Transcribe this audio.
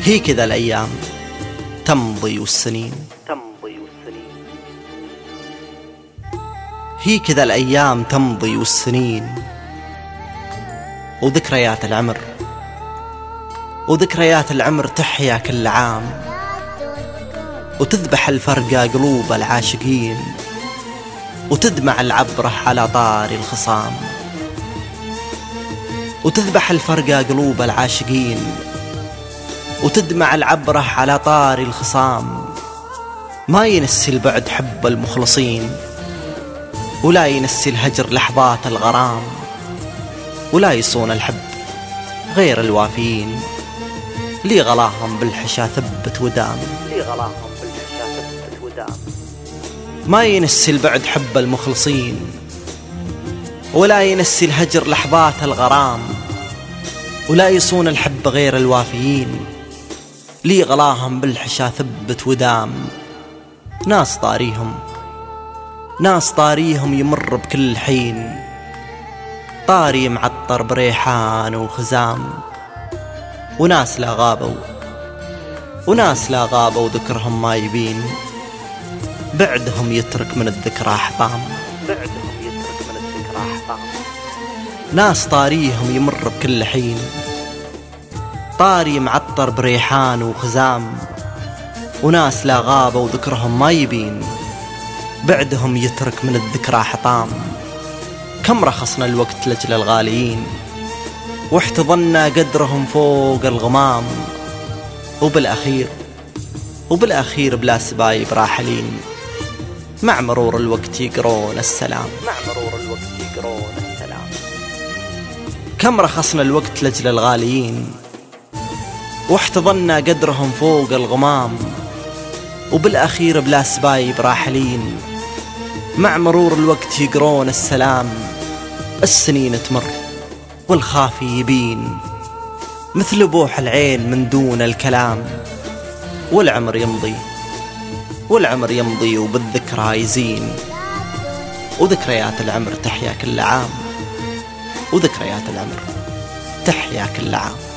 هي كذا الأيام تمضي والسنين، هي كذا الأيام تمضي والسنين، وذكريات العمر، وذكريات العمر تحيا كل عام، وتذبح الفرقة قلوب العاشقين، وتدمع العبرة على طاري الخصام، وتذبح الفرقة قلوب العاشقين، وتدمع العبرة على طاري الخصام. ما ينسي البعد حب المخلصين، ولا ينسي الهجر لحظات الغرام، ولا يصون الحب غير الوافيين، لي غلاهم بالحشا ثبت ودام. ما ينسي البعد حب المخلصين، ولا ينسي الهجر لحظات الغرام، ولا يصون الحب غير الوافيين، لي غلاهم بالحشا ثبت ودام. ناس طاريهم يمر بكل حين، طاري معطر بريحان وخزام، وناس لا غابوا ذكرهم ما يبين، بعدهم يترك من الذكرى حطام. ناس طاريهم يمر بكل حين، طاري معطر بريحان وخزام، وناس لا غابوا ذكرهم ما يبين، بعدهم يترك من الذكرى حطام. كم رخصنا الوقت لجل الغاليين، واحتضنا قدرهم فوق الغمام، وبالأخير بلا سبايب راحلين، مع مرور الوقت يقرون السلام. كم رخصنا الوقت لجل الغاليين، واحتضنا قدرهم فوق الغمام، وبالأخير بلا سبايب راحلين، مع مرور الوقت يقرون السلام. السنين تمر والخافي يبين، مثل بوح العين من دون الكلام، والعمر يمضي وبالذكرى يزين، وذكريات العمر تحيا كل عام، وذكريات العمر تحيا كل عام.